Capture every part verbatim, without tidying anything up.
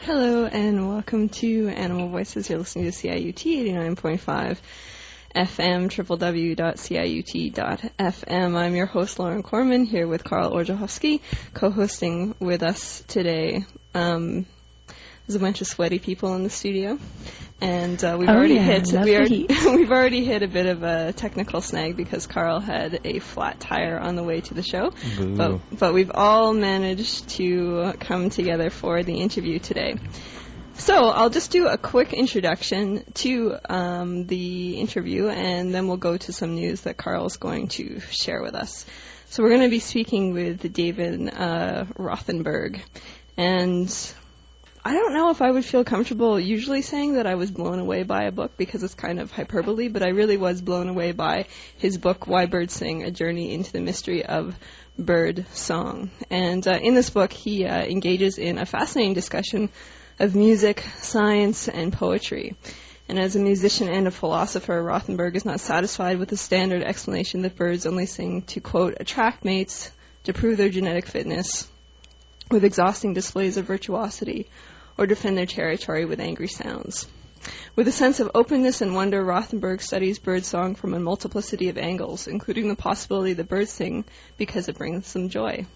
Hello and welcome to Animal Voices. You're listening to C I U T eighty-nine point five F M, w w w dot c i u t dot f m. I'm your host, Lauren Corman, here with Carl Orjachowski, co-hosting with us today. Um, there's a bunch of sweaty people in the studio, and uh, we've oh, already yeah, hit love we the are, heat. we've already hit a bit of a technical snag because Carl had a flat tire on the way to the show. Boo. But but we've all managed to come together for the interview today. So I'll just do a quick introduction to um, the interview, and then we'll go to some news that Carl's going to share with us. So we're going to be speaking with David uh, Rothenberg, and I don't know if I would feel comfortable usually saying that I was blown away by a book because it's kind of hyperbole, but I really was blown away by his book, Why Birds Sing, A Journey into the Mystery of Bird Song. And uh, in this book, he uh, engages in a fascinating discussion of music, science, and poetry. And as a musician and a philosopher, Rothenberg is not satisfied with the standard explanation that birds only sing to, quote, attract mates, to prove their genetic fitness, with exhausting displays of virtuosity, or defend their territory with angry sounds. With a sense of openness and wonder, Rothenberg studies birdsong from a multiplicity of angles, including the possibility that birds sing because it brings them joy.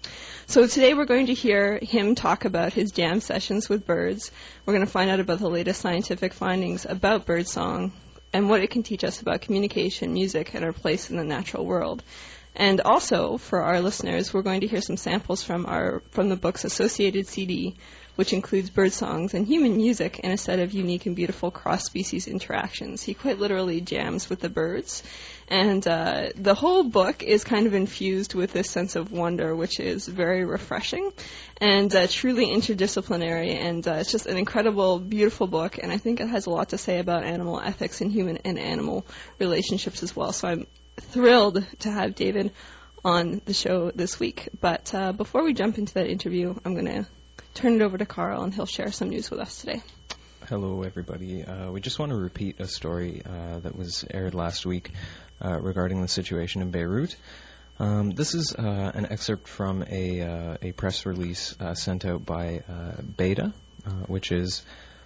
So today we're going to hear him talk about his jam sessions with birds. We're going to find out about the latest scientific findings about birdsong and what it can teach us about communication, music, and our place in the natural world. And also, for our listeners, we're going to hear some samples from our from the book's associated C D, which includes bird songs and human music in a set of unique and beautiful cross-species interactions. He quite literally jams with the birds. And uh, the whole book is kind of infused with this sense of wonder, which is very refreshing and uh, truly interdisciplinary. And uh, it's just an incredible, beautiful book. And I think it has a lot to say about animal ethics and human and animal relationships as well. So I'm thrilled to have David on the show this week. But uh, before we jump into that interview, I'm going to turn it over to Carl, and he'll share some news with us today. Hello, everybody. Uh, we just want to repeat a story uh, that was aired last week uh, regarding the situation in Beirut. Um, this is uh, an excerpt from a, uh, a press release uh, sent out by uh, Beta, uh, which is...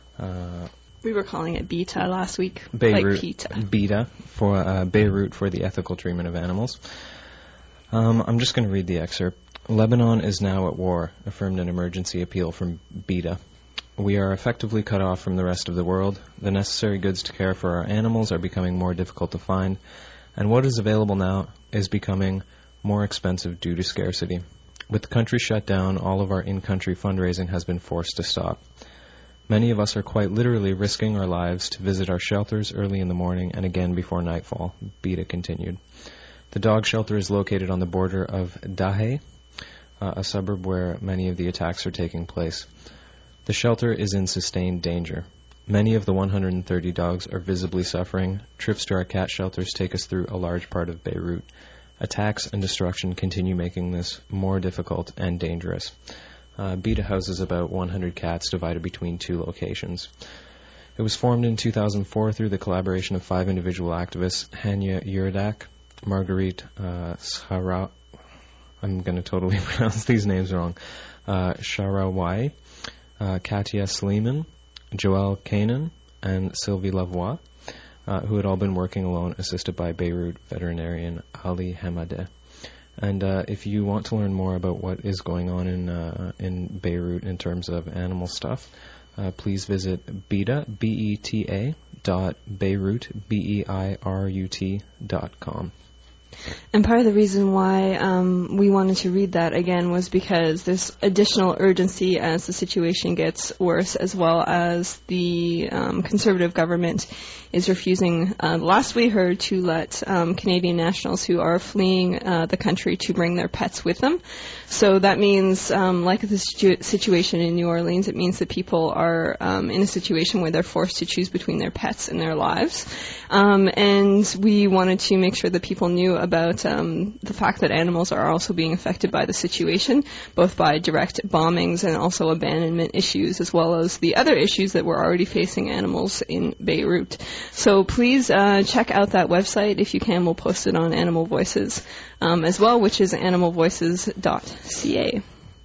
Uh, we were calling it Beta last week, Beirut, like Pita. Beta, for uh, Beirut for the ethical treatment of animals. Um, I'm just going to read the excerpt. Lebanon is now at war, affirmed an emergency appeal from Beta. We are effectively cut off from the rest of the world. The necessary goods to care for our animals are becoming more difficult to find, and what is available now is becoming more expensive due to scarcity. With the country shut down, all of our in-country fundraising has been forced to stop. Many of us are quite literally risking our lives to visit our shelters early in the morning and again before nightfall, Beta continued. The dog shelter is located on the border of Dahe, uh, a suburb where many of the attacks are taking place. The shelter is in sustained danger. Many of the one hundred thirty dogs are visibly suffering. Trips to our cat shelters take us through a large part of Beirut. Attacks and destruction continue making this more difficult and dangerous. Uh, Beta houses about one hundred cats divided between two locations. It was formed in two thousand four through the collaboration of five individual activists, Hanya Yuridak, Marguerite uh, Shara, I'm going to totally pronounce these names wrong, uh, Sharawai, uh, Katia Sleeman, Joelle Kanan, and Sylvie Lavoie, uh, who had all been working alone, assisted by Beirut veterinarian Ali Hamadeh. And uh, if you want to learn more about what is going on in uh, in Beirut in terms of animal stuff, uh, please visit Beta, B E T A, dot Beirut, B E I R U T, dot com. And part of the reason why um, we wanted to read that again was because there's additional urgency as the situation gets worse, as well as the um, conservative government is refusing, uh, last we heard, to let um, Canadian nationals who are fleeing uh, the country to bring their pets with them. So that means, um, like the situ- situation in New Orleans, it means that people are um, in a situation where they're forced to choose between their pets and their lives. Um, and we wanted to make sure that people knew about um, the fact that animals are also being affected by the situation, both by direct bombings and also abandonment issues, as well as the other issues that we're already facing animals in Beirut. So please uh, check out that website if you can. We'll post it on Animal Voices um, as well, which is animal voices dot c a.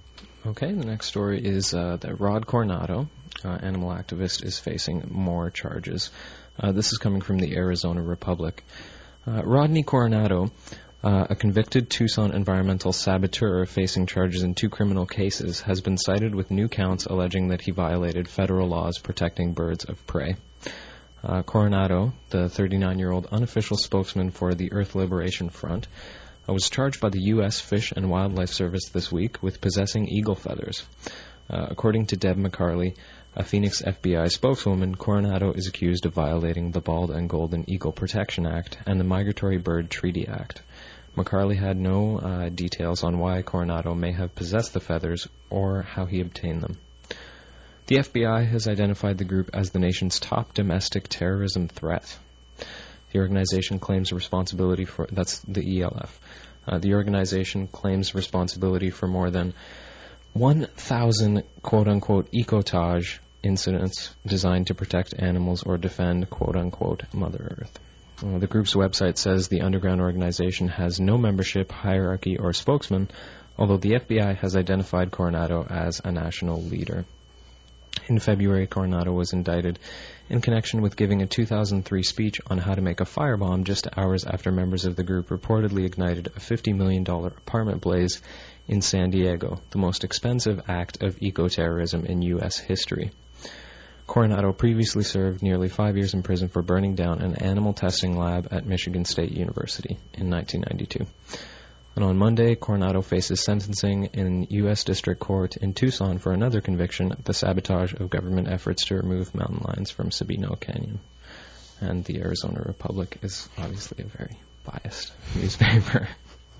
Okay, the next story is uh, that Rod Coronado, uh, animal activist, is facing more charges. Uh, this is coming from the Arizona Republic. Uh, Rodney Coronado, uh, a convicted Tucson environmental saboteur facing charges in two criminal cases, has been cited with new counts alleging that he violated federal laws protecting birds of prey. Uh, Coronado, the thirty-nine-year-old unofficial spokesman for the Earth Liberation Front, uh, was charged by the U S Fish and Wildlife Service this week with possessing eagle feathers. Uh, according to Deb McCarley, a Phoenix F B I spokeswoman, Coronado is accused of violating the Bald and Golden Eagle Protection Act and the Migratory Bird Treaty Act. McCarley had no uh, details on why Coronado may have possessed the feathers or how he obtained them. The F B I has identified the group as the nation's top domestic terrorism threat. The organization claims responsibility for, that's the E L F, uh, the organization claims responsibility for more than one thousand quote-unquote ecotage incidents designed to protect animals or defend quote-unquote Mother Earth. Uh, the group's website says the underground organization has no membership, hierarchy, or spokesman, although the F B I has identified Coronado as a national leader. In February, Coronado was indicted in connection with giving a two thousand three speech on how to make a firebomb just hours after members of the group reportedly ignited a fifty million dollars apartment blaze in San Diego, the most expensive act of eco-terrorism in U S history. Coronado previously served nearly five years in prison for burning down an animal testing lab at Michigan State University in nineteen ninety-two. And on Monday, Coronado faces sentencing in U S District Court in Tucson for another conviction, the sabotage of government efforts to remove mountain lions from Sabino Canyon. And the Arizona Republic is obviously a very biased newspaper.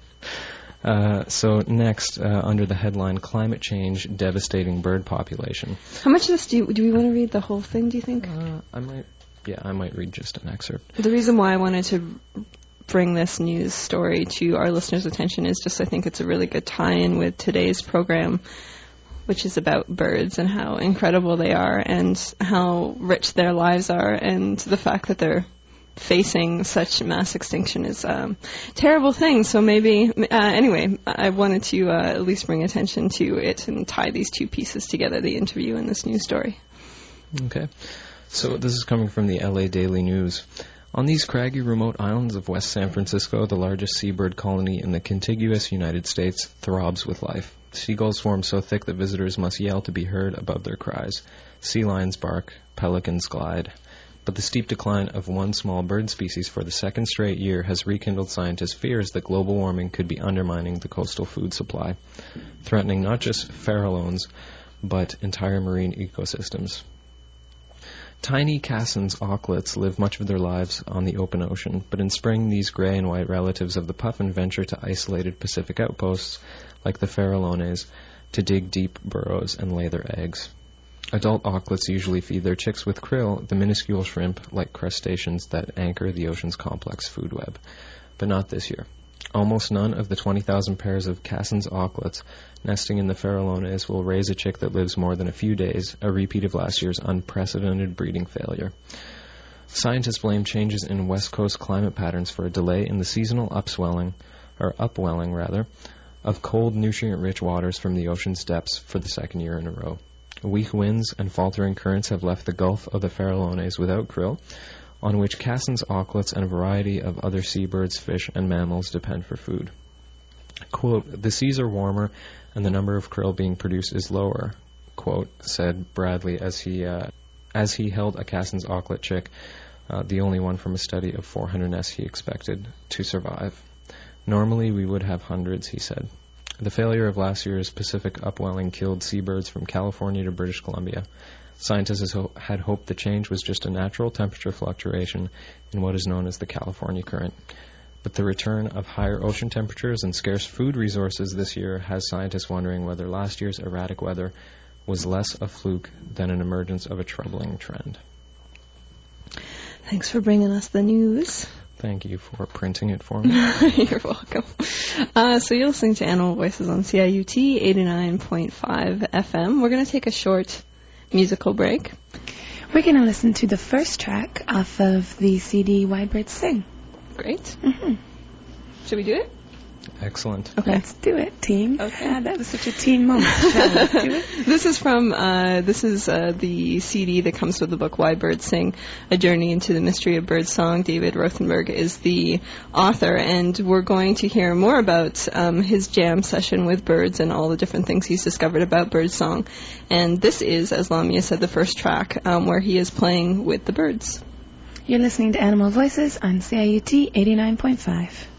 Uh, so next, uh, under the headline, Climate Change Devastating Bird Population. How much of this do you, do we want to read the whole thing, do you think? Uh, I might, yeah, I might read just an excerpt. The reason why I wanted to bring this news story to our listeners' attention is just I think it's a really good tie-in with today's program, which is about birds and how incredible they are and how rich their lives are, and the fact that they're facing such mass extinction is a um, terrible thing. So maybe, uh, anyway, I wanted to uh, at least bring attention to it and tie these two pieces together, the interview and this news story. Okay. So this is coming from the L A Daily News. On these craggy remote islands of West San Francisco, the largest seabird colony in the contiguous United States throbs with life. Seagulls form so thick that visitors must yell to be heard above their cries. Sea lions bark, pelicans glide. But the steep decline of one small bird species for the second straight year has rekindled scientists' fears that global warming could be undermining the coastal food supply, threatening not just farallones, but entire marine ecosystems. Tiny Cassin's auklets live much of their lives on the open ocean, but in spring these gray and white relatives of the puffin venture to isolated Pacific outposts, like the farallones, to dig deep burrows and lay their eggs. Adult auklets usually feed their chicks with krill, the minuscule shrimp-like crustaceans that anchor the ocean's complex food web. But not this year. Almost none of the twenty thousand pairs of Cassin's auklets nesting in the farallones will raise a chick that lives more than a few days, a repeat of last year's unprecedented breeding failure. Scientists blame changes in West Coast climate patterns for a delay in the seasonal upswelling, or upwelling rather, of cold, nutrient-rich waters from the ocean's depths for the second year in a row. Weak winds and faltering currents have left the Gulf of the Farallones without krill, on which Cassin's auklets and a variety of other seabirds, fish, and mammals depend for food. Quote, the seas are warmer and the number of krill being produced is lower, quote, said Bradley as he uh, as he held a Cassin's auklet chick, uh, the only one from a study of four hundred nests he expected to survive. Normally we would have hundreds, he said. The failure of last year's Pacific upwelling killed seabirds from California to British Columbia. Scientists had hoped the change was just a natural temperature fluctuation in what is known as the California current. But the return of higher ocean temperatures and scarce food resources this year has scientists wondering whether last year's erratic weather was less a fluke than an emergence of a troubling trend. Thanks for bringing us the news. Thank you for printing it for me. You're welcome. Uh, so you're listening to Animal Voices on C I U T eighty-nine point five F M. We're going to take a short musical break. We're going to listen to the first track off of the C D Why Birds Sing. Great. Mm-hmm. Should we do it? Excellent. Okay. Let's do it, team. Okay. Ah, that was such a team moment. Shall we do it? This is from, uh, this is uh, the C D that comes with the book Why Birds Sing, A Journey into the Mystery of Birdsong. David Rothenberg is the author, and we're going to hear more about um, his jam session with birds and all the different things he's discovered about birdsong. And this is, as Lamia said, the first track um, where he is playing with the birds. You're listening to Animal Voices on C I U T eighty-nine point five.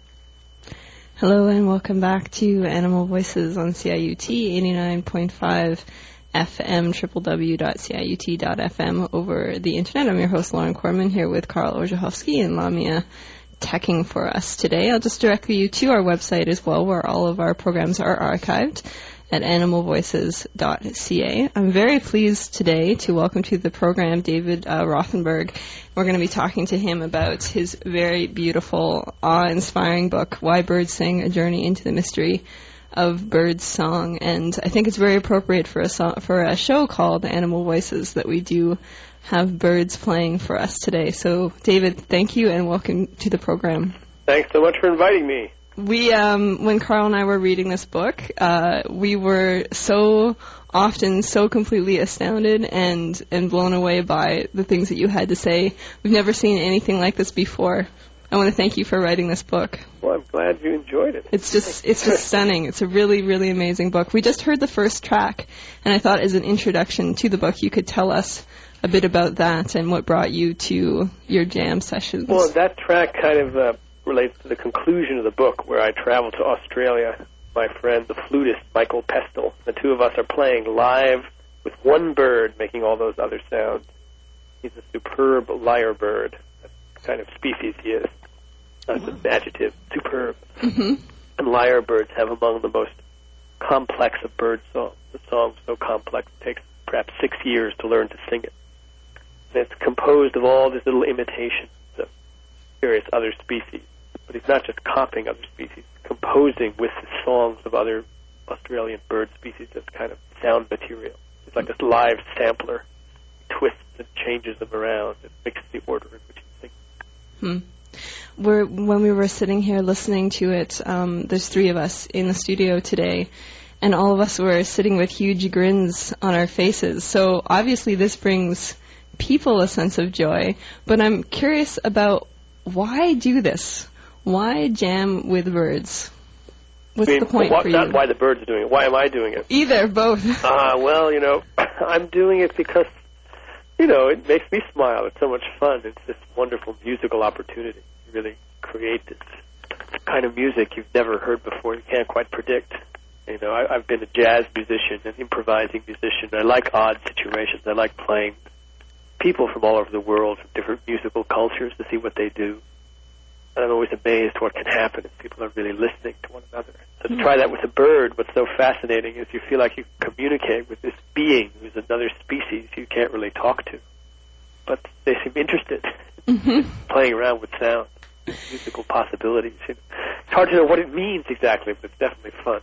Hello and welcome back to Animal Voices on C I U T eighty-nine point five F M, w w w dot c i u t dot f m over the internet. I'm your host, Lauren Corman, here with Carl Orzechowski and Lamia teching for us today. I'll just direct you to our website as well, where all of our programs are archived at animal voices dot c a. I'm very pleased today to welcome to the program David uh, Rothenberg. We're going to be talking to him about his very beautiful, awe-inspiring book, Why Birds Sing, A Journey into the Mystery of Bird Song. And I think it's very appropriate for a, so- for a show called Animal Voices that we do have birds playing for us today. So, David, thank you and welcome to the program. Thanks so much for inviting me. We, um, when Carl and I were reading this book, uh, we were so often so completely astounded and, and blown away by the things that you had to say. We've never seen anything like this before. I want to thank you for writing this book. Well, I'm glad you enjoyed it. It's just, it's just stunning. It's a really, really amazing book. We just heard the first track, and I thought as an introduction to the book, you could tell us a bit about that and what brought you to your jam sessions. Well, that track kind of uh, relates to the conclusion of the book, where I traveled to Australia. My friend, the flutist, Michael Pestle, the two of us are playing live with one bird making all those other sounds. He's a superb lyre bird. That's the kind of species he is. That's an adjective, superb. Mm-hmm. And lyre birds have among the most complex of bird songs. The song's so complex it takes perhaps six years to learn to sing it. And it's composed of all these little imitations of various other species. But he's not just copying other species, he's composing with the songs of other Australian bird species as kind of sound material. It's like this live sampler. He twists and changes them around and mixes the order in which he sings. Hmm. We're, when we were sitting here listening to it, um, there's three of us in the studio today, and all of us were sitting with huge grins on our faces. So obviously this brings people a sense of joy, but I'm curious about why do this? Why jam with birds? What's I mean, the point well, for not you? why the birds are doing it. Why am I doing it? Either, both. Ah, uh, well, you know, I'm doing it because, you know, it makes me smile. It's so much fun. It's this wonderful musical opportunity to really create this kind of music you've never heard before. You can't quite predict. You know, I, I've been a jazz musician, an improvising musician. I like odd situations. I like playing people from all over the world, from different musical cultures, to see what they do. And I'm always amazed what can happen if people are really listening to one another. So to try that with a bird, what's so fascinating is you feel like you can communicate with this being who's another species you can't really talk to. But they seem interested Mm-hmm. in playing around with sound, musical possibilities. It's hard to know what it means exactly, but it's definitely fun.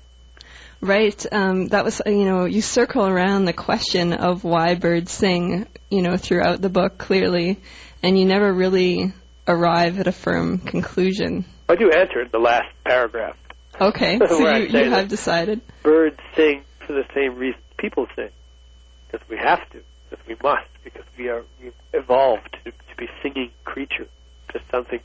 Right. Um, that was, you know, you circle around the question of why birds sing, you know, throughout the book clearly, and you never really arrive at a firm conclusion. I do answer it in the last paragraph. Okay, so you, you have decided. Birds sing for the same reasons people sing, because we have to, because we must, because we are we've evolved to, to be singing creatures. Just something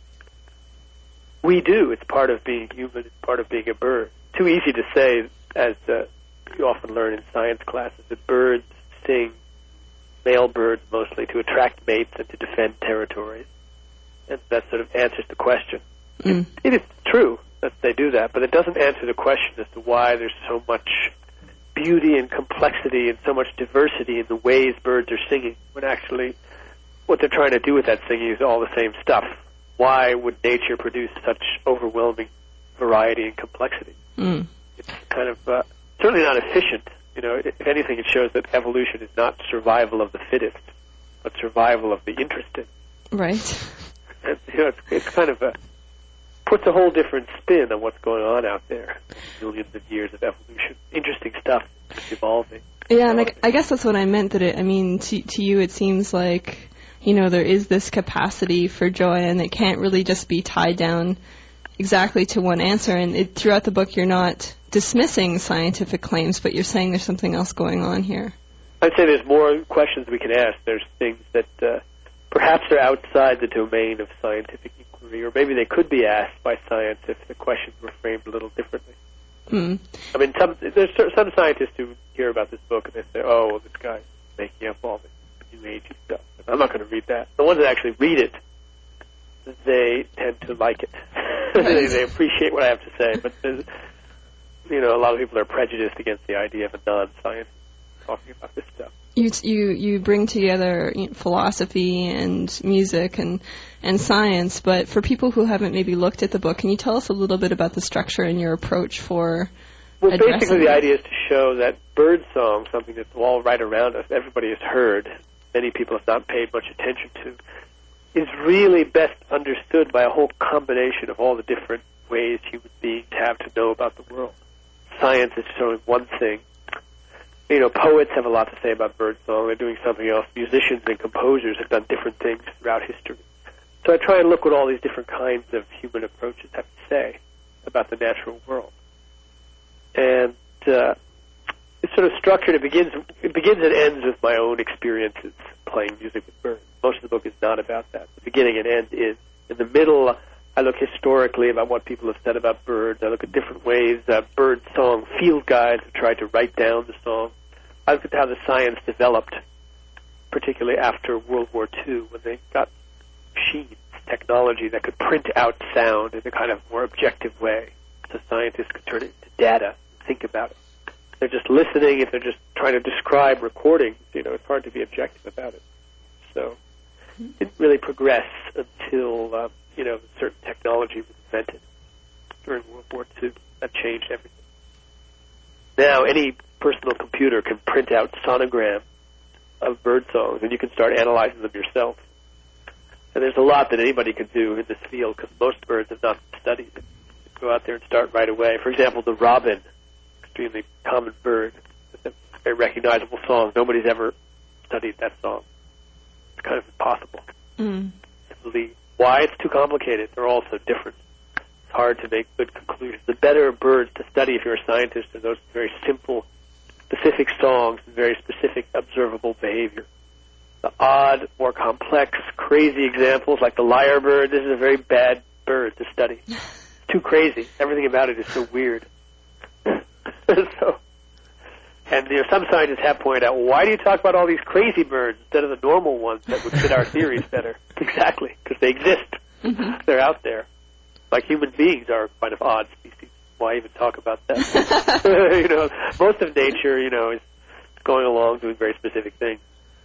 we do. It's part of being human. It's part of being a bird. Too easy to say, as uh, you often learn in science classes, that birds sing, male birds mostly, to attract mates and to defend territories. And that sort of answers the question. Mm. It is true that they do that, but it doesn't answer the question as to why there's so much beauty and complexity and so much diversity in the ways birds are singing, when actually what they're trying to do with that singing is all the same stuff. Why would nature produce such overwhelming variety and complexity? Mm. It's kind of uh, certainly not efficient. You know, if anything, it shows that evolution is not survival of the fittest, but survival of the interested. Right. And, you know, it's, it's kind of a puts a whole different spin on what's going on out there. Millions of years of evolution, interesting stuff, it's evolving. Yeah, and I, I guess that's what I meant. That it, I mean, to to you, it seems like, you know, there is this capacity for joy, and it can't really just be tied down exactly to one answer. And it, throughout the book, you're not dismissing scientific claims, but you're saying there's something else going on here. I'd say there's more questions we can ask. There's things that uh, perhaps are outside the domain of scientific inquiry, or maybe they could be asked by science if the questions were framed a little differently. Mm. I mean, some, there's some scientists who hear about this book and they say, oh, well, this guy's making up all this new agey stuff. I'm not going to read that. The ones that actually read it, they tend to like it. they, they appreciate what I have to say. But, you know, a lot of people are prejudiced against the idea of a non-science talking about this stuff. You you you bring together you know, philosophy and music and and science, but for people who haven't maybe looked at the book, can you tell us a little bit about the structure and your approach for Well, addressing basically the it? idea is to show that bird song, something that's all right around us, everybody has heard, many people have not paid much attention to, is really best understood by a whole combination of all the different ways human beings have to know about the world. Science is showing one thing. You know, poets have a lot to say about birdsong. They're doing something else. Musicians and composers have done different things throughout history. So I try and look what all these different kinds of human approaches have to say about the natural world. And uh, it's sort of structured. It begins, it begins and ends with my own experiences playing music with birds. Most of the book is not about that. The beginning and end is. In the middle, I look historically about what people have said about birds. I look at different ways uh, bird song field guides have tried to write down the song. I look at how the science developed, particularly after World War Two, when they got machines, technology that could print out sound in a kind of more objective way, so scientists could turn it into data, think about it. They're just listening. If they're just trying to describe recordings, you know, it's hard to be objective about it. So it didn't really progress until, uh, you know, certain technology was invented during World War Two. That changed everything. Now any personal computer can print out sonograms of bird songs, and you can start analyzing them yourself. And there's a lot that anybody can do in this field, because most birds have not been studied. Go out there and start right away. For example, the robin, extremely common bird, with a very recognizable song. Nobody's ever studied that song. It's kind of impossible Mm. to believe. Why? It's too complicated. They're all so different. It's hard to make good conclusions. The better birds to study if you're a scientist are those very simple, specific songs and very specific observable behavior. The odd, more complex, crazy examples like the lyrebird, this is a very bad bird to study. It's too crazy. Everything about it is so weird. so, and you know, some scientists have pointed out, well, why do you talk about all these crazy birds instead of the normal ones that would fit our theories better? Exactly, because they exist. Mm-hmm. They're out there. Like human beings are kind of odd species. Why even talk about that? you know, most of nature, you know, is going along doing very specific things.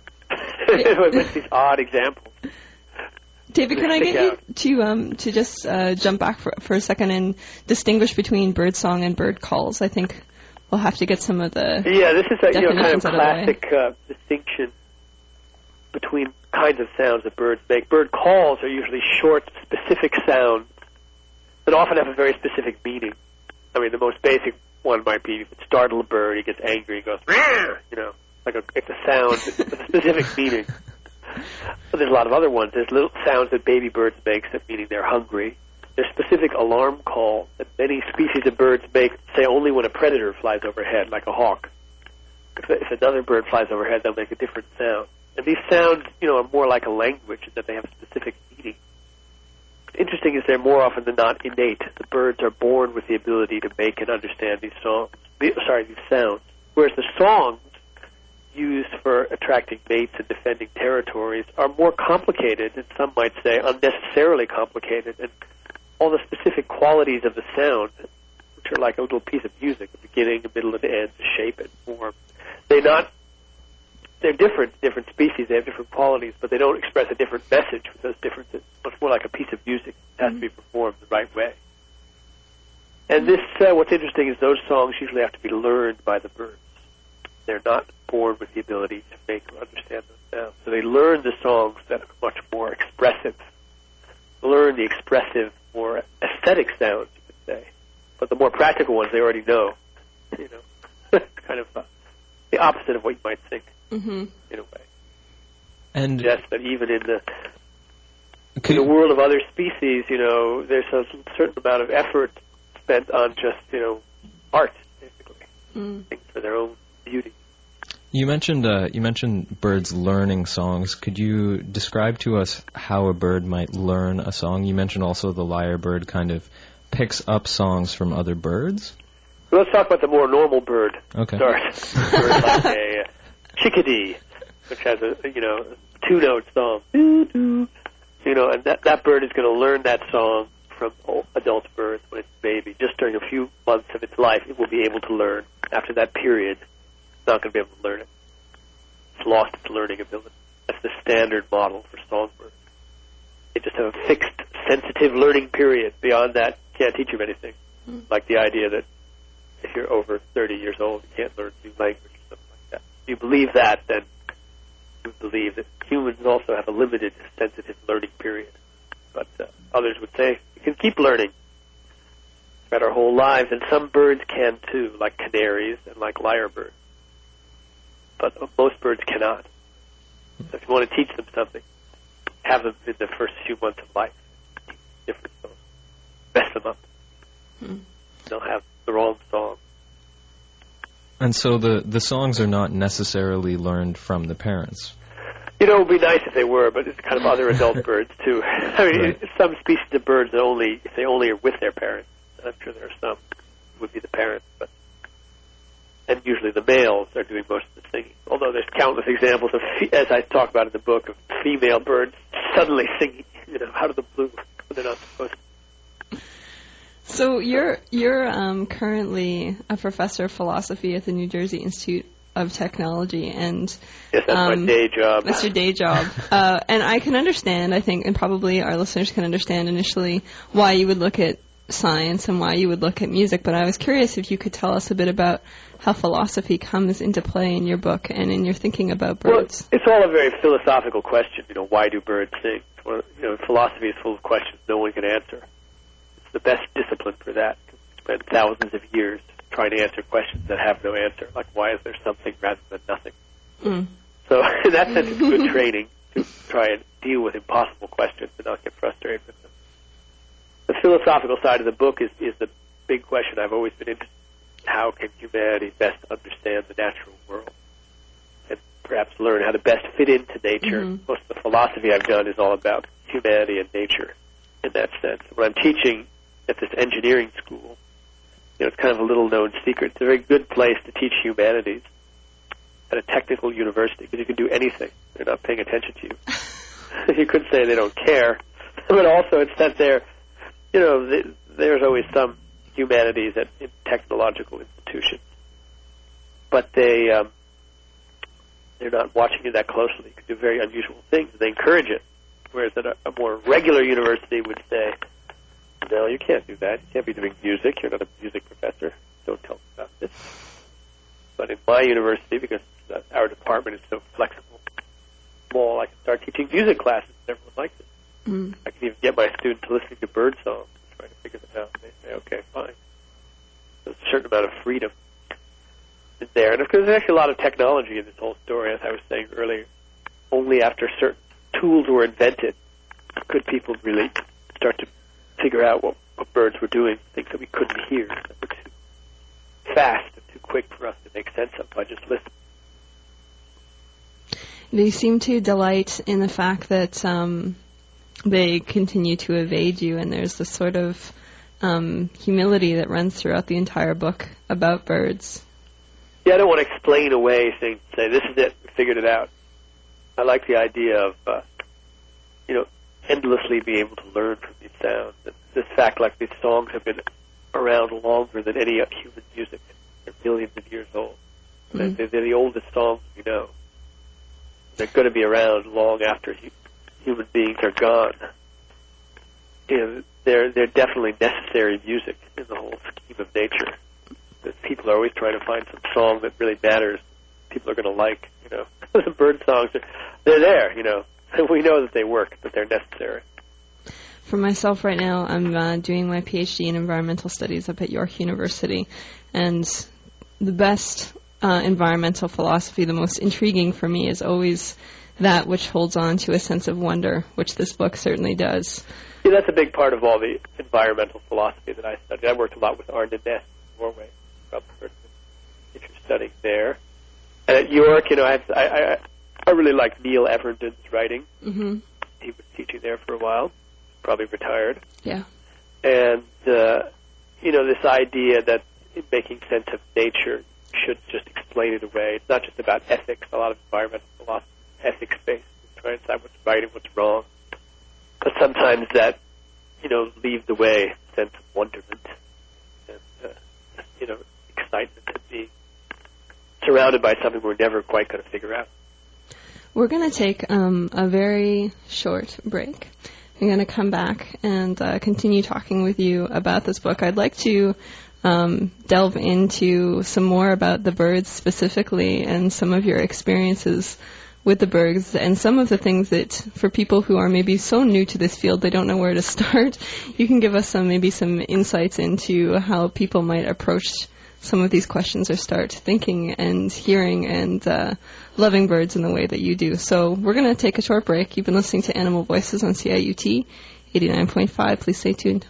With these odd examples. David, can I Stick get you out. to um to just uh, jump back for for a second and distinguish between bird song and bird calls? I think we'll have to get some of the Yeah, this is a you know, kind of definitions out of the way. classic uh, distinction between kinds of sounds that birds make. Bird calls are usually short, specific sounds that often have a very specific meaning. I mean, the most basic one might be you could startle a bird, he gets angry, he goes, "Meow," you know, like a, it's a sound with a specific meaning. But there's a lot of other ones. There's little sounds that baby birds make, that meaning they're hungry. There's specific alarm call that many species of birds make, say only when a predator flies overhead, like a hawk. If, if another bird flies overhead, they'll make a different sound. And these sounds, you know, are more like a language in that they have a specific meaning. What's interesting is they're more often than not innate. The birds are born with the ability to make and understand these songs. The, sorry, these sounds. Whereas the songs used for attracting mates and defending territories are more complicated, and some might say unnecessarily complicated, and all the specific qualities of the sound, which are like a little piece of music, a beginning, a middle, and an end, to shape it, form. They're not, they're different, different species, they have different qualities, but they don't express a different message with those differences. It's more like a piece of music that has to be performed the right way. And this, uh, what's interesting is those songs usually have to be learned by the birds. They're not born with the ability to make or understand those sounds. So they learn the songs that are much more expressive, learn the expressive, more aesthetic sounds, you could say. But the more practical ones they already know. You know, kind of uh, the opposite of what you might think, Mm-hmm. in a way. And Yes, but even in the could, in the world of other species, you know, there's a certain amount of effort spent on just, you know, art, basically, Mm. things for their own beauty. you mentioned uh, you mentioned birds learning songs. Could you describe to us how a bird might learn a song? You mentioned also the lyrebird kind of picks up songs from other birds. So let's talk about the more normal bird. Okay. Start bird like a chickadee, which has a you know two-note song. Doo-doo. You know, and that that bird is going to learn that song from adult birds when it's a baby. Just during a few months of its life, it will be able to learn. After that period, it's not going to be able to learn it. It's lost its learning ability. That's the standard model for songbirds. They just have a fixed, sensitive learning period. Beyond that, you can't teach them anything. Mm. Like the idea that if you're over thirty years old, you can't learn new language or something like that. If you believe that, then you believe that humans also have a limited, sensitive learning period. But uh, others would say we can keep learning throughout our whole lives, and some birds can too, like canaries and like lyrebirds. But uh, most birds cannot. So if you want to teach them something, have them in the first few months of life. Different songs. Mess them up. Hmm. They'll have the wrong song. And so the, the songs are not necessarily learned from the parents. You know, it would be nice if they were, but it's kind of other adult birds, too. I mean, right. Some species of birds that only, if they only are with their parents, I'm sure there are some who would be the parents, but and usually the males are doing most of the singing. Although there's countless examples of, as I talk about in the book, of female birds suddenly singing, you know, out of the blue when they're not supposed to. So you're you're um, currently a professor of philosophy at the New Jersey Institute of Technology, and yes, that's um, my day job. That's your day job, uh, and I can understand, I think, and probably our listeners can understand initially why you would look at science and why you would look at music. But I was curious if you could tell us a bit about how philosophy comes into play in your book and in your thinking about birds. Well, it's all a very philosophical question. You know, why do birds sing? Well, you know, philosophy is full of questions no one can answer. It's the best discipline for that. We spend thousands of years trying to answer questions that have no answer, like why is there something rather than nothing. Mm. So in that sense, it's good training to try and deal with impossible questions and not get frustrated with them. The philosophical side of the book is, is the big question I've always been interested in. How can humanity best understand the natural world and perhaps learn how to best fit into nature? Mm-hmm. Most of the philosophy I've done is all about humanity and nature in that sense. When I'm teaching at this engineering school, you know, it's kind of a little-known secret. It's a very good place to teach humanities at a technical university because you can do anything. They're not paying attention to you. You could say they don't care, but also it's that they're, you know, th- there's always some humanities at in technological institutions, but they um, they're not watching you that closely. You can do very unusual things. They encourage it, whereas at a, a more regular university would say, no, you can't do that. You can't be doing music. You're not a music professor. Don't tell me about this. But in my university, because uh, our department is so flexible, small, I can start teaching music classes. Everyone likes it. Mm. I can even get my students to listen to bird songs and try to figure them out. They say, okay, fine. There's a certain amount of freedom is there. And because there's actually a lot of technology in this whole story, as I was saying earlier. Only after certain tools were invented could people really start to figure out what, what birds were doing, things that we couldn't hear, that were too fast and too quick for us to make sense of by just listening. They seem to delight in the fact that um, they continue to evade you, and there's this sort of um, humility that runs throughout the entire book about birds. Yeah, I don't want to explain away, saying, say, this is it, we figured it out. I like the idea of, uh, you know, endlessly being able to learn from these sounds. And this fact, like these songs have been around longer than any human music. They're millions of years old. Mm-hmm. They're, they're the oldest songs we know. They're going to be around long after hu- human beings are gone. You know, they're they're definitely necessary music in the whole scheme of nature. That people are always trying to find some song that really matters. People are going to like. You know, the bird songs are they're there. You know. We know that they work, but they're necessary. For myself right now, I'm uh, doing my PhD in environmental studies up at York University, and the best uh, environmental philosophy, the most intriguing for me, is always that which holds on to a sense of wonder, which this book certainly does. Yeah, that's a big part of all the environmental philosophy that I studied. I worked a lot with Arne Næss in Norway, probably heard of if you're studying there. And at York, you know, I, I, I I really like Neil Everden's writing. Mm-hmm. He was teaching there for a while, probably retired. Yeah. And, uh, you know, this idea that in making sense of nature, you should just explain it away. It's not just about ethics. A lot of environmental philosophy is ethics-based. You try to decide what's right and what's wrong. But sometimes that, you know, leaves away a sense of wonderment and, uh, you know, excitement at being surrounded by something we're never quite going to figure out. We're going to take um, a very short break. I'm going to come back and uh, continue talking with you about this book. I'd like to um, delve into some more about the birds specifically and some of your experiences with the birds and some of the things that, for people who are maybe so new to this field, they don't know where to start, you can give us some maybe some insights into how people might approach some of these questions or start thinking and hearing and uh, loving birds in the way that you do. So we're going to take a short break. You've been listening to Animal Voices on C I U T eighty-nine point five. Please stay tuned.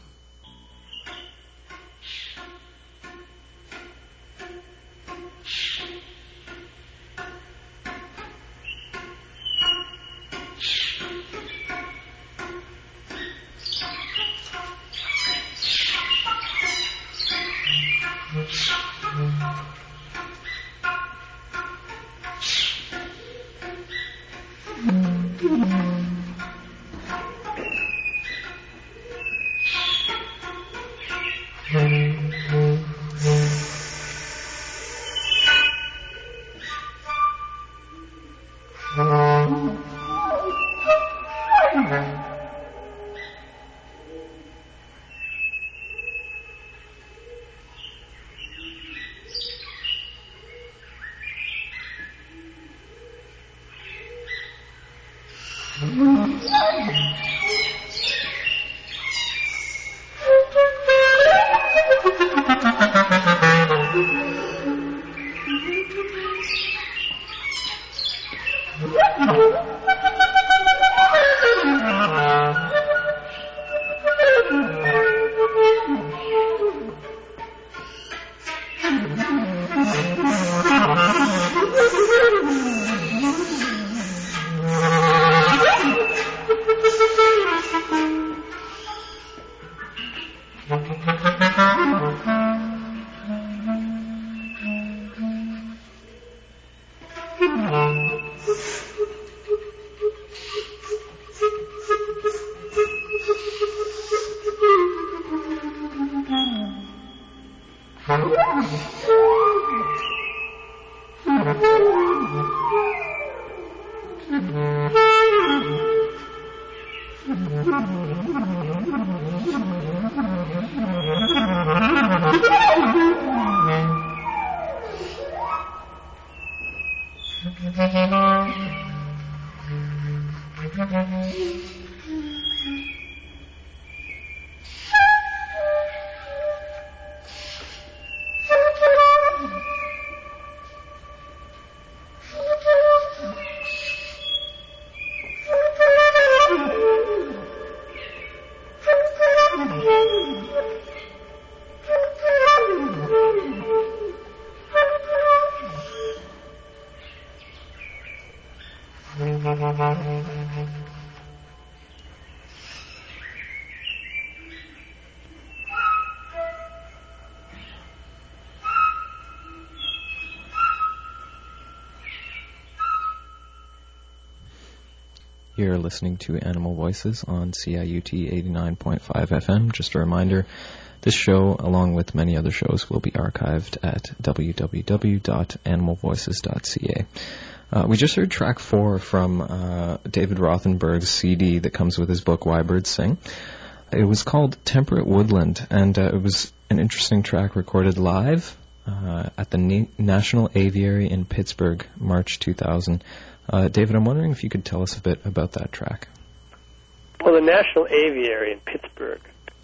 You're listening to Animal Voices on C I U T eighty-nine point five F M. Just a reminder, this show, along with many other shows, will be archived at w w w dot animal voices dot c a. Uh, we just heard track four from uh, David Rothenberg's C D that comes with his book, Why Birds Sing. It was called Temperate Woodland, and uh, it was an interesting track recorded live uh, at the Na- National Aviary in Pittsburgh, March two thousand. Uh, David, I'm wondering if you could tell us a bit about that track. Well, the National Aviary in Pittsburgh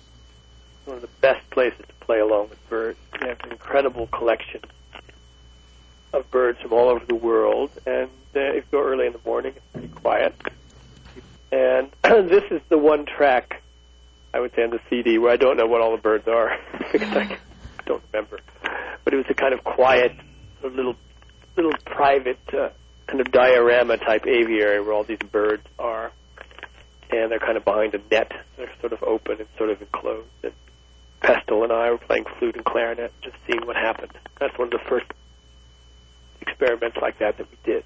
is one of the best places to play along with birds. They have an incredible collection of birds from all over the world, and uh, if you go early in the morning, it's pretty quiet. And this is the one track, I would say, on the C D where I don't know what all the birds are, because I don't remember. But it was a kind of quiet, sort of little, little private uh, kind of diorama-type aviary where all these birds are, and they're kind of behind a net. They're sort of open and sort of enclosed. And Pestle and I were playing flute and clarinet, just seeing what happened. That's one of the first experiments like that that we did.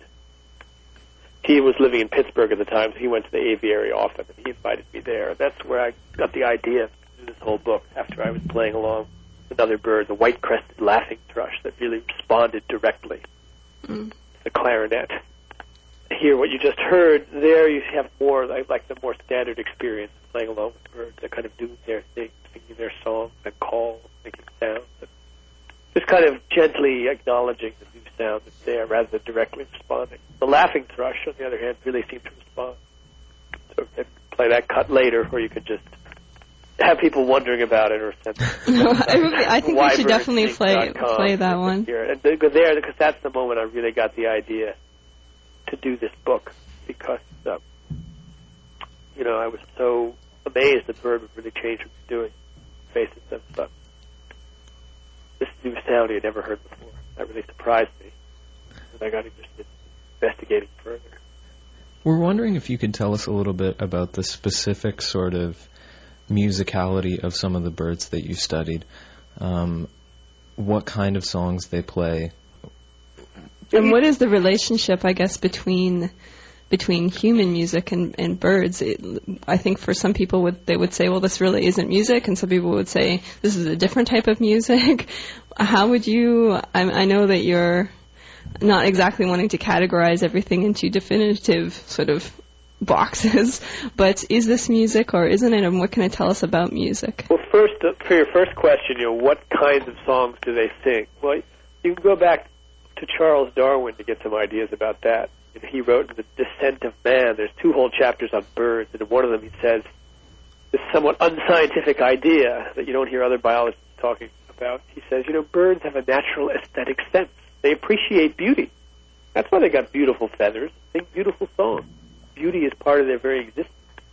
He was living in Pittsburgh at the time, so he went to the aviary often, and he invited me there. That's where I got the idea to do this whole book, after I was playing along with another bird, the white-crested laughing thrush, that really responded directly Mm. the clarinet. Here, what you just heard, there you have more like, like the more standard experience, playing along with birds. They're kind of doing their thing, singing their songs and calls, making sounds. And just kind of gently acknowledging the new sound that's there rather than directly responding. The laughing thrush, on the other hand, really seems to respond. So you can play that cut later, or you could just have people wondering about it or send No, I, really, I think we should definitely play play that one. Here. And go there, because that's the moment I really got the idea to do this book, because uh, you know, I was so amazed that Bird would really change what he was doing. Faces of uh, this new sound he had never heard before. That really surprised me, and I got interested in investigating further. We're wondering if you could tell us a little bit about the specific sort of musicality of some of the birds that you studied. Um, what kind of songs they play. And what is the relationship, I guess, between between human music and, and birds? It, I think for some people would, they would say, well, this really isn't music, and some people would say this is a different type of music. How would you, I, I know that you're not exactly wanting to categorize everything into definitive sort of boxes, but is this music or isn't it, and what can it tell us about music? Well, first, uh, for your first question, you know, what kinds of songs do they sing? Well, you can go back to Charles Darwin to get some ideas about that. And he wrote in The Descent of Man, there's two whole chapters on birds, and in one of them he says this somewhat unscientific idea that you don't hear other biologists talking about. He says, you know, birds have a natural aesthetic sense. They appreciate beauty. That's why they got beautiful feathers, sing beautiful songs. Beauty is part of their very existence.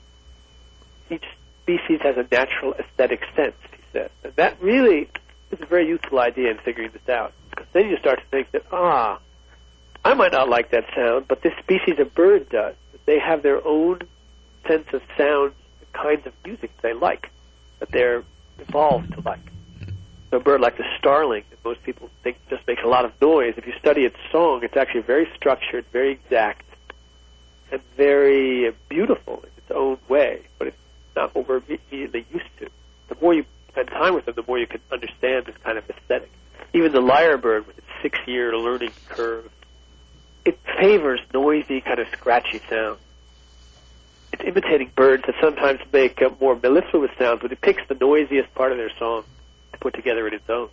Each species has a natural aesthetic sense, he says. And that really is a very useful idea in figuring this out. Because then you start to think that, ah, I might not like that sound, but this species of bird does. They have their own sense of sound, the kinds of music they like, that they're evolved to like. So a bird like the starling, that most people think just makes a lot of noise, if you study its song, it's actually very structured, very exact, and very beautiful in its own way, but it's not what we're immediately used to. The more you spend time with them, the more you can understand this kind of aesthetic. Even the lyrebird, with its six-year learning curve, it favors noisy, kind of scratchy sounds. It's imitating birds that sometimes make uh, more mellifluous sounds, but it picks the noisiest part of their song to put together in its own.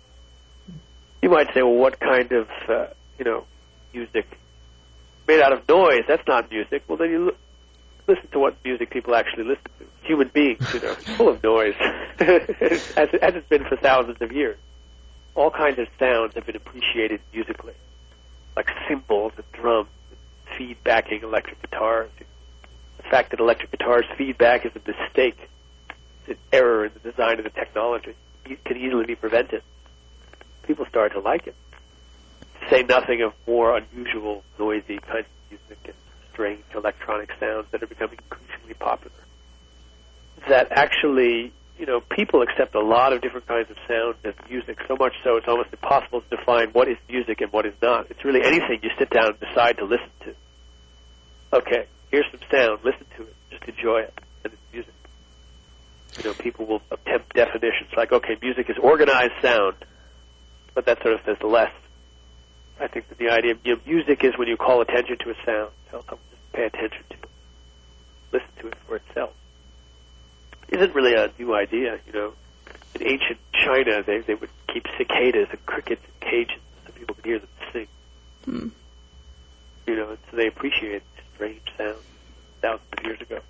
You might say, well, what kind of, uh, you know, music made out of noise? That's not music. Well, then you l- listen to what music people actually listen to. Human beings, you know, it's full of noise, as, as it's been for thousands of years. All kinds of sounds have been appreciated musically, like cymbals and drums, and feedbacking electric guitars. The fact that electric guitars feedback is a mistake, it's an error in the design of the technology. It can easily be prevented. People start to like it. To say nothing of more unusual, noisy kinds of music and strange electronic sounds that are becoming increasingly popular. That actually, you know, people accept a lot of different kinds of sound as music, so much so it's almost impossible to define what is music and what is not. It's really anything you sit down and decide to listen to. Okay, here's some sound, listen to it, just enjoy it, and it's music. You know, people will attempt definitions like, okay, music is organized sound, but that sort of says less. I think that the idea of, you know, music is when you call attention to a sound, tell someone to pay attention to it, listen to it for itself. It isn't really a new idea, you know. In ancient China, they they would keep cicadas and crickets in cages so people could hear them sing. Hmm. You know, and so they appreciate strange sounds thousands of years ago.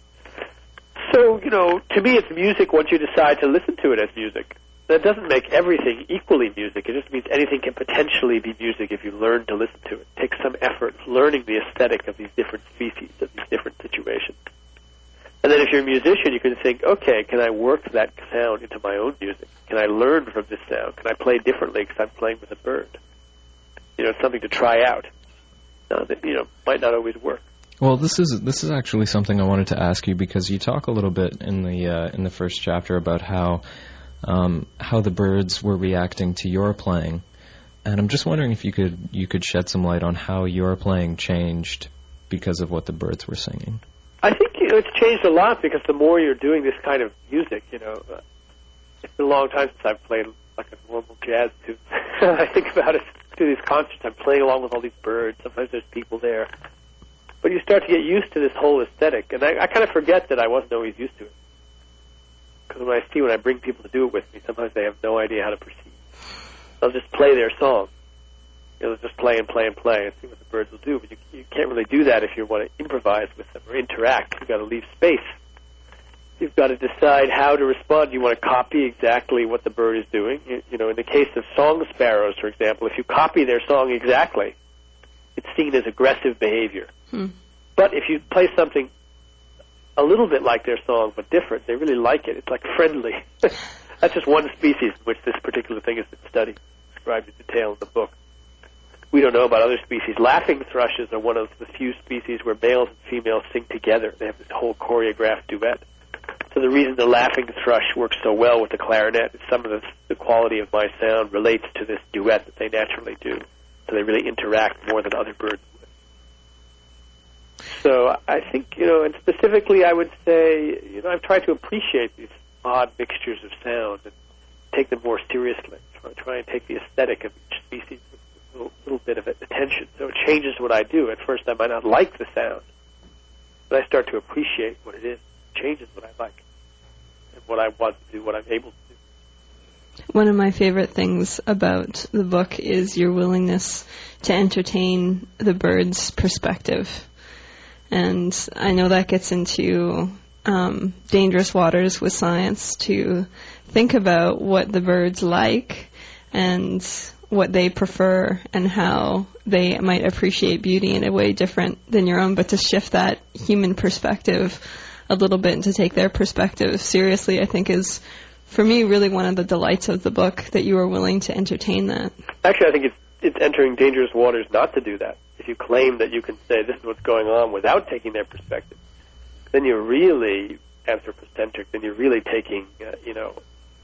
So, you know, to me it's music once you decide to listen to it as music. That doesn't make everything equally music. It just means anything can potentially be music if you learn to listen to it. It takes some effort learning the aesthetic of these different species, of these different situations. And then if you're a musician, you can think, okay, can I work that sound into my own music? Can I learn from this sound? Can I play differently because I'm playing with a bird? You know, it's something to try out. Uh, that, you know, might not always work. Well, this is this is actually something I wanted to ask you, because you talk a little bit in the uh, in the first chapter about how um, how the birds were reacting to your playing, and I'm just wondering if you could you could shed some light on how your playing changed because of what the birds were singing. I think, you know, it's changed a lot because the more you're doing this kind of music, you know, uh, it's been a long time since I've played like a normal jazz tune. I think about it. to these concerts, I'm playing along with all these birds. Sometimes there's people there. But you start to get used to this whole aesthetic. And I, I kind of forget that I wasn't always used to it. Because when I see, when I bring people to do it with me, sometimes they have no idea how to proceed. They'll just play their song. You know, they'll just play and play and play and see what the birds will do. But you, you can't really do that if you want to improvise with them or interact. You've got to leave space. You've got to decide how to respond. You want to copy exactly what the bird is doing. You, you know, in the case of song sparrows, for example, if you copy their song exactly, it's seen as aggressive behavior. Hmm. But if you play something a little bit like their song but different, they really like it. It's like friendly. That's just one species in which this particular thing has been studied, described in detail in the book. We don't know about other species. Laughing thrushes are one of the few species where males and females sing together. They have this whole choreographed duet. So the reason the laughing thrush works so well with the clarinet is some of the, the quality of my sound relates to this duet that they naturally do. So they really interact more than other birds would. So I think, you know, and specifically I would say, you know, I've tried to appreciate these odd mixtures of sound and take them more seriously. Try, try and take the aesthetic of each species with a little, little bit of attention. So it changes what I do. At first I might not like the sound, but I start to appreciate what it is. It changes what I like and what I want to do, what I'm able to do. One of my favorite things about the book is your willingness to entertain the bird's perspective. And I know that gets into um, dangerous waters with science, to think about what the birds like and what they prefer and how they might appreciate beauty in a way different than your own, but to shift that human perspective a little bit and to take their perspective seriously, I think is, for me, really one of the delights of the book, that you are willing to entertain that. Actually, I think it's, it's entering dangerous waters not to do that. If you claim that you can say this is what's going on without taking their perspective, then you're really anthropocentric, then you're really taking, uh, you know,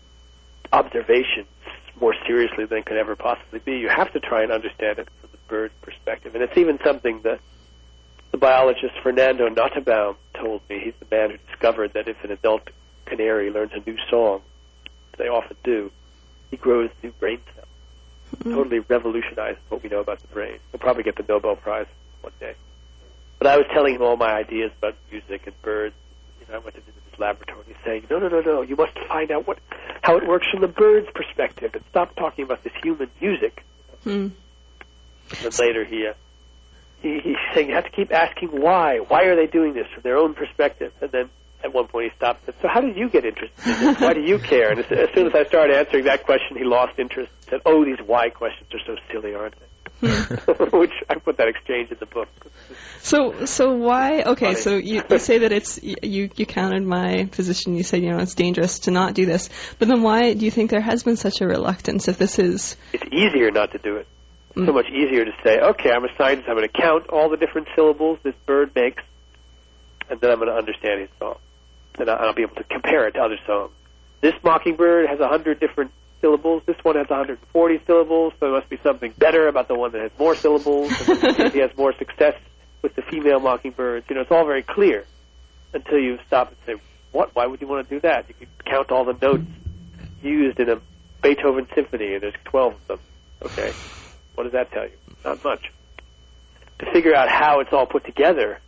observations more seriously than could ever possibly be. You have to try and understand it from the bird's perspective. And it's even something that the biologist Fernando Nottebohm told me. He's the man who discovered that if an adult canary learns a new song, they often do, he grows new brain cells. Mm-hmm. Totally revolutionized what we know about the brain. He'll probably get the Nobel Prize one day. But I was telling him all my ideas about music and birds. You know, I went into his laboratory and he's saying, no, no, no, no, you must find out what how it works from the bird's perspective and stop talking about this human music. Mm. And then later he, uh, he he's saying you have to keep asking why. Why are they doing this from their own perspective? And then at one point he stopped and said, so how did you get interested in this? Why do you care? And as, as soon as I started answering that question, he lost interest and said, oh, these why questions are so silly, aren't they? Which I put that exchange in the book. So, so why? Okay, so you, you say that it's you. You counted my position. You said, you know, it's dangerous to not do this. But then, why do you think there has been such a reluctance? If this is, it's easier not to do it. Mm. So much easier to say, okay, I'm a scientist. I'm going to count all the different syllables this bird makes, and then I'm going to understand his song, and I'll be able to compare it to other songs. This mockingbird has a hundred different syllables. This one has one hundred forty syllables, so there must be something better about the one that has more syllables. And he has more success with the female mockingbirds. You know, it's all very clear until you stop and say, what? Why would you want to do that? You can count all the notes used in a Beethoven symphony, and there's twelve of them. Okay, what does that tell you? Not much. To figure out how it's all put together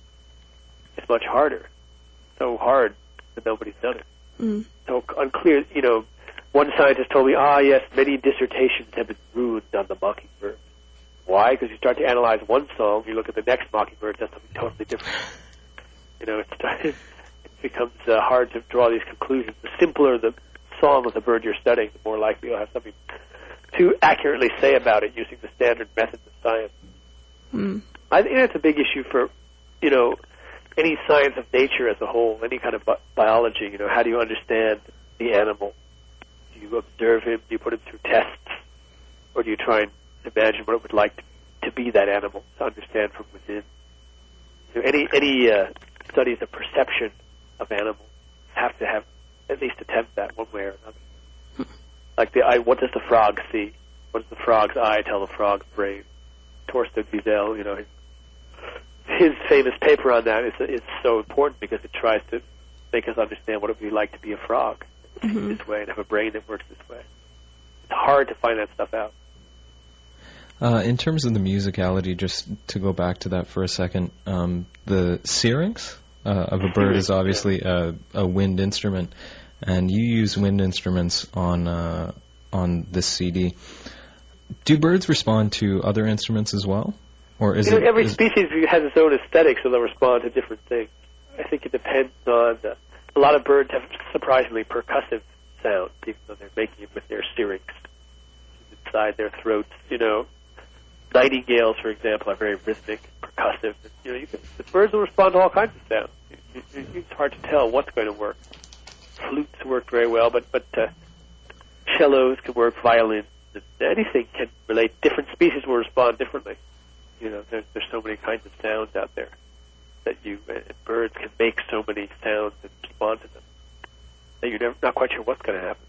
is much harder. So hard that nobody's done it. Mm. So unclear, you know. One scientist told me, ah, yes, many dissertations have been ruined on the mockingbird. Why? Because you start to analyze one song, you look at the next mockingbird, that's something totally different. You know, it, started, it becomes uh, hard to draw these conclusions. The simpler the song of the bird you're studying, the more likely you'll have something to accurately say about it using the standard methods of science. Mm. I think that's a big issue for, you know, any science of nature as a whole, any kind of bi- biology. You know, how do you understand the animal? Do you observe him? Do you put him through tests? Or do you try and imagine what it would like to, to be that animal, to understand from within? So any any uh, studies of perception of animals have to have at least attempt that one way or another. Like the eye, what does the frog see? What does the frog's eye tell the frog's brain? Torsten Wiesel, you know, his, his famous paper on that is is so important because it tries to make us understand what it would be like to be a frog. Mm-hmm. This way and have a brain that works this way. It's hard to find that stuff out. Uh, in terms of the musicality, just to go back to that for a second, um, the syrinx uh, of a bird is obviously a, a wind instrument, and you use wind instruments on uh, on this C D. Do birds respond to other instruments as well, or is you know, it every is species has its own aesthetic, so they'll respond to different things. I think it depends on the, a lot of birds have surprisingly percussive sounds, even though they're making it with their syrinx inside their throats. You know, nightingales, for example, are very rhythmic, percussive. And, you know, you can, the birds will respond to all kinds of sounds. It, it, it's hard to tell what's going to work. Flutes work very well, but but uh, cellos can work, violins, anything can relate. Different species will respond differently. You know, there's there's so many kinds of sounds out there that you and birds can make so many sounds and respond to them that you're never, not quite sure what's going to happen.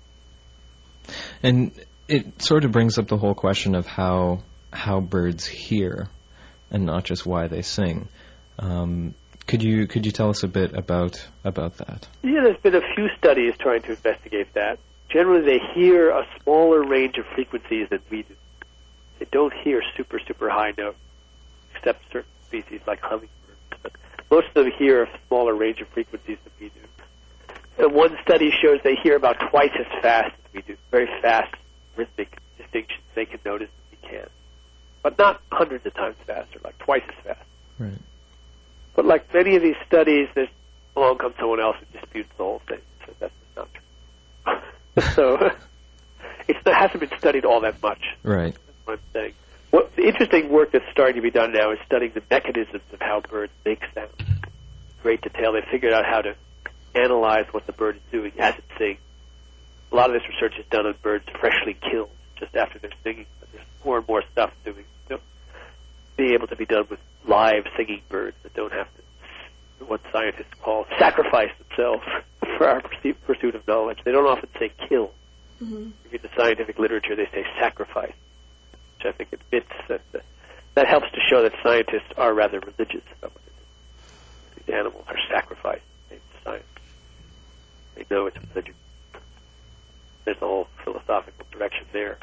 And it sort of brings up the whole question of how how birds hear, and not just why they sing. Um, could you could you tell us a bit about about that? Yeah, there's been a few studies trying to investigate that. Generally, they hear a smaller range of frequencies than we do. They don't hear super super high notes, except certain species like hummingbirds. But most of them hear a smaller range of frequencies than we do. And one study shows they hear about twice as fast as we do. Very fast rhythmic distinctions they can notice that we can't. But not hundreds of times faster, like twice as fast. Right. But like many of these studies, there's along comes someone else who disputes the whole thing. So that's not true. so it's, it hasn't been studied all that much. Right. That's what I'm saying. What, the interesting work that's starting to be done now is studying the mechanisms of how birds make sound. Great detail. They figured out how to analyze what the bird is doing as it sings. A lot of this research is done on birds freshly killed just after they're singing. But there's more and more stuff doing, you know, being able to be done with live singing birds that don't have to, what scientists call, sacrifice themselves for our pursuit of knowledge. They don't often say kill. Mm-hmm. If you read the scientific literature, they say sacrifice, which I think admits that uh, that helps to show that scientists are rather religious about what they do. These animals are sacrificed in science. They know it's religion. There's a whole philosophical direction there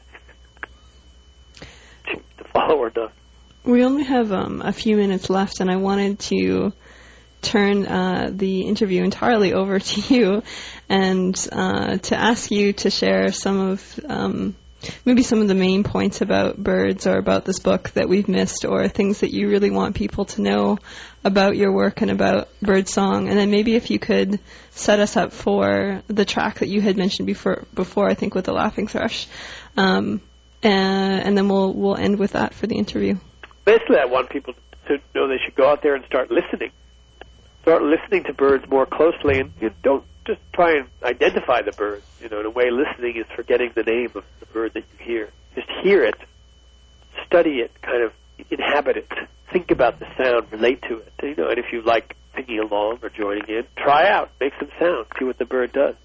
to, to follow or not. We only have um, a few minutes left, and I wanted to turn uh, the interview entirely over to you and uh, to ask you to share some of um, maybe some of the main points about birds or about this book that we've missed, or things that you really want people to know about your work and about birdsong. And then maybe if you could set us up for the track that you had mentioned before, before I think with the Laughing Thrush, um, and, and then we'll we'll end with that for the interview. Basically, I want people to know they should go out there and start listening. Start listening to birds more closely, and you don't just try and identify the birds. You know, in a way, listening is forgetting the name of the bird that you hear. Just hear it, study it, kind of inhabit it, think about the sound, relate to it. You know, and if you like singing along or joining in, try out, make some sound, see what the bird does.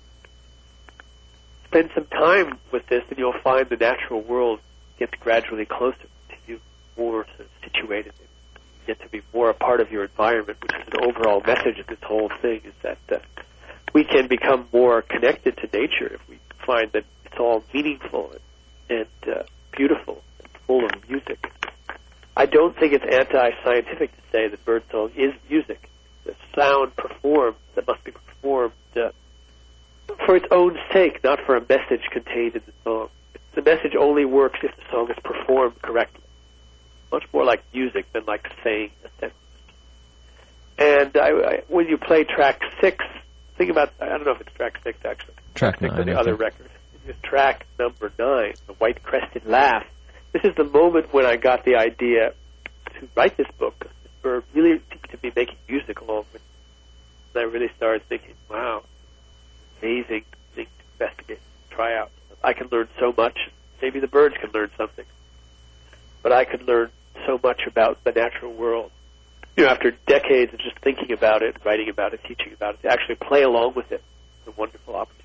Spend some time with this, and you'll find the natural world gets gradually closer to you, more sort of situated. You get to be more a part of your environment, which is an overall message of this whole thing, is that uh, we can become more connected to nature if we find that it's all meaningful and, and uh, beautiful and full of music. I don't think it's anti-scientific to say that birdsong is music. The sound performed, that must be performed uh, for its own sake, not for a message contained in the song. The message only works if the song is performed correctly. Much more like music than like saying a sentence. And I, I, when you play track six, think about, I don't know if it's track six actually. Track six nine. on the other record. It's track number nine, the White Crested Laugh. This is the moment when I got the idea to write this book. This bird really seemed to be making music along with it. And I really started thinking, wow, amazing thing to investigate, try out. I can learn so much. Maybe the birds can learn something. But I could learn so much about the natural world. You know, after decades of just thinking about it, writing about it, teaching about it, to actually play along with it, it's a wonderful opportunity.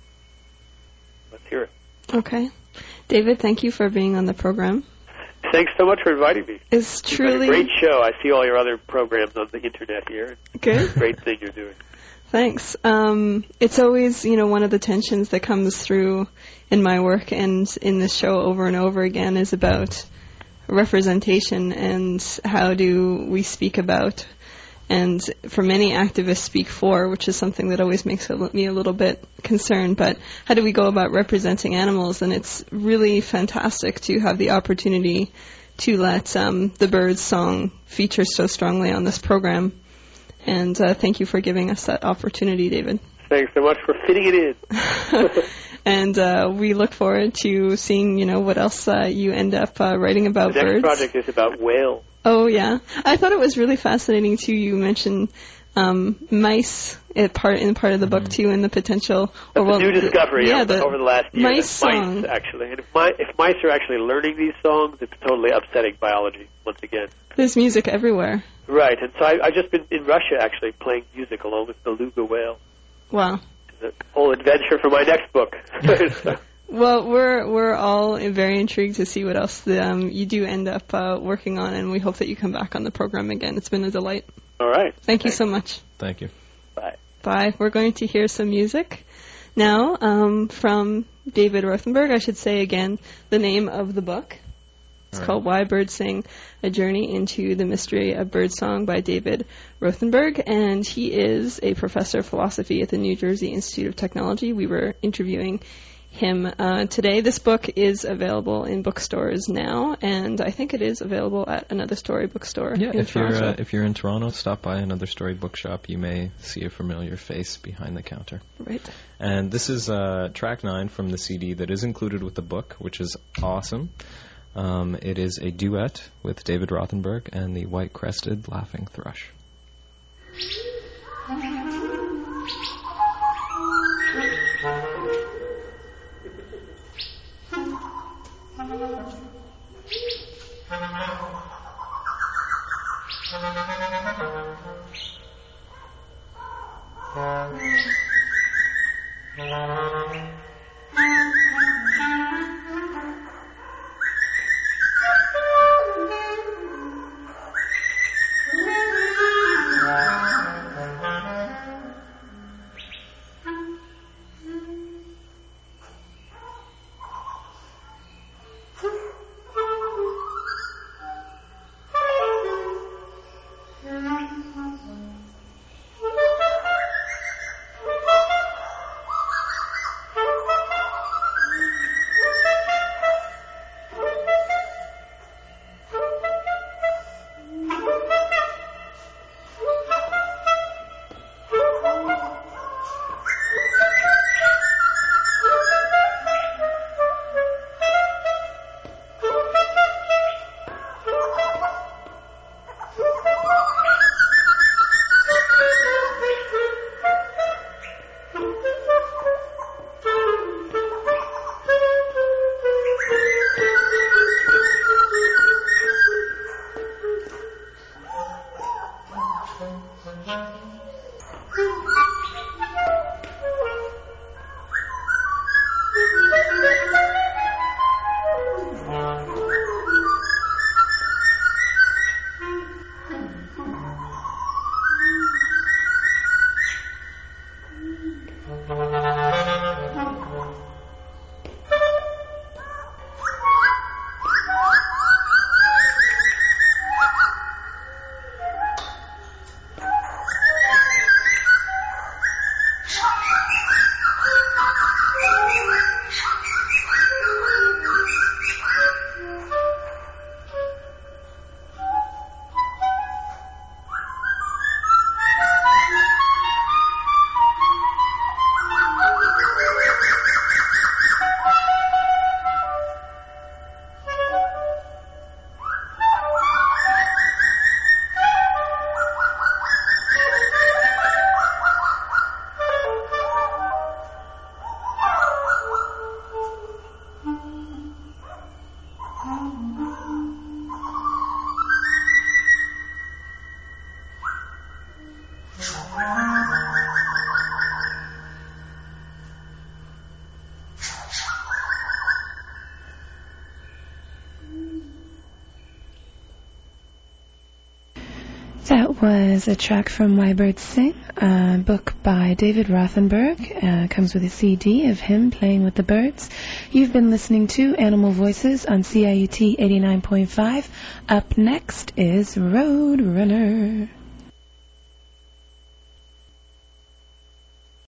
Let's hear it. Okay. David, thank you for being on the program. Thanks so much for inviting me. It's truly a great show. I see all your other programs on the internet here. Good. It's a great thing you're doing. Thanks. Um, it's always, you know, one of the tensions that comes through in my work and in this show over and over again is about representation and how do we speak about, and for many activists speak for, which is something that always makes me a little bit concerned, but how do we go about representing animals? And it's really fantastic to have the opportunity to let um, the birds song feature so strongly on this program. And uh, thank you for giving us that opportunity, David. Thanks so much for fitting it in. And uh, we look forward to seeing, you know, what else uh, you end up uh, writing about birds. The next birds. project is about whales. Oh, yeah. I thought it was really fascinating, too. You mentioned um, mice in part, in part of the book, too, and the potential. Or, well, new discovery yeah, over, the, over the last year. Mice song. Mice, actually. And if, mi- if mice are actually learning these songs, it's totally upsetting biology, once again. There's music everywhere. Right. And so I, I've just been in Russia, actually, playing music along with the beluga whale. Wow. It's a whole adventure for my next book. Well, we're we're all very intrigued to see what else the, um, you do end up uh, working on, and we hope that you come back on the program again. It's been a delight. All right. Thank Thanks. you so much. Thank you. Bye. Bye. We're going to hear some music now um, from David Rothenberg. I should say again the name of the book. It's All called right. Why Birds Sing, A Journey into the Mystery of Birdsong by David Rothenberg, and he is a professor of philosophy at the New Jersey Institute of Technology. We were interviewing him uh, today. This book is available in bookstores now, and I think it is available at Another Story bookstore Yeah, in if you're Toronto. uh, if you're in Toronto, stop by Another Story bookshop. You may see a familiar face behind the counter. Right. And this is uh, track nine from the C D that is included with the book, which is awesome. Um, it is a duet with David Rothenberg and the white-crested laughing thrush. That was a track from Why Birds Sing, a book by David Rothenberg. Uh, comes with a C D of him playing with the birds. You've been listening to Animal Voices on C I U T eighty-nine point five. Up next is Road Runner.